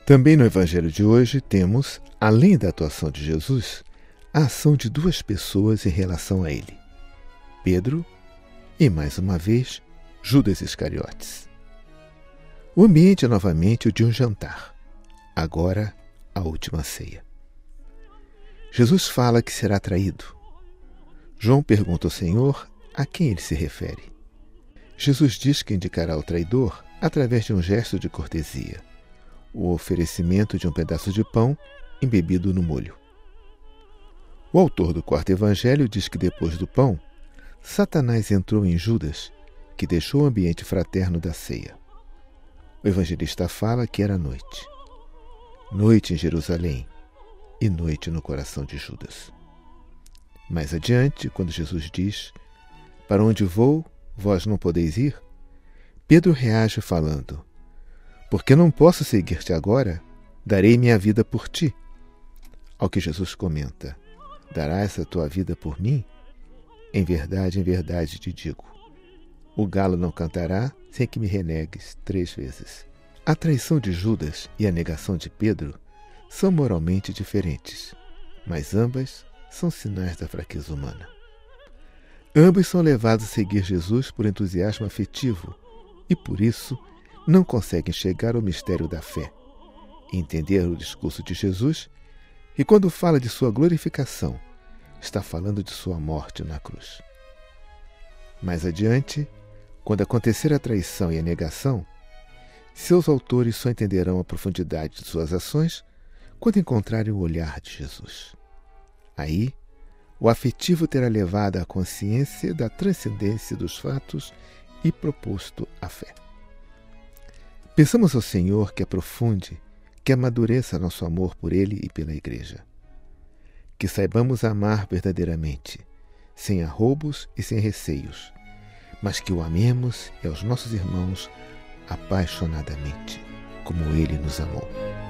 Também no Evangelho de hoje temos, além da atuação de Jesus, a ação de duas pessoas em relação a ele: Pedro e, mais uma vez, Judas Iscariotes. O ambiente é novamente o de um jantar, agora a última ceia. Jesus fala que será traído. João pergunta ao Senhor a quem ele se refere. Jesus diz que indicará o traidor através de um gesto de cortesia, o oferecimento de um pedaço de pão embebido no molho. O autor do quarto evangelho diz que depois do pão, Satanás entrou em Judas, que deixou o ambiente fraterno da ceia. O evangelista fala que era noite. Noite em Jerusalém e noite no coração de Judas. Mais adiante, quando Jesus diz: "Para onde vou, vós não podeis ir", Pedro reage falando: "Porque não posso seguir-te agora, darei minha vida por ti." Ao que Jesus comenta: "Darás a tua vida por mim? Em verdade te digo, o galo não cantará sem que me renegues 3 vezes." A traição de Judas e a negação de Pedro são moralmente diferentes, mas ambas são sinais da fraqueza humana. Ambos são levados a seguir Jesus por entusiasmo afetivo e, por isso, não conseguem chegar ao mistério da fé, entender o discurso de Jesus, e quando fala de sua glorificação, está falando de sua morte na cruz. Mais adiante, quando acontecer a traição e a negação, seus autores só entenderão a profundidade de suas ações quando encontrarem o olhar de Jesus. Aí, o afetivo terá levado à consciência da transcendência dos fatos e proposto a fé. Peçamos ao Senhor que aprofunde, que amadureça nosso amor por Ele e pela Igreja. Que saibamos amar verdadeiramente, sem arroubos e sem receios, mas que o amemos e aos nossos irmãos apaixonadamente, como Ele nos amou.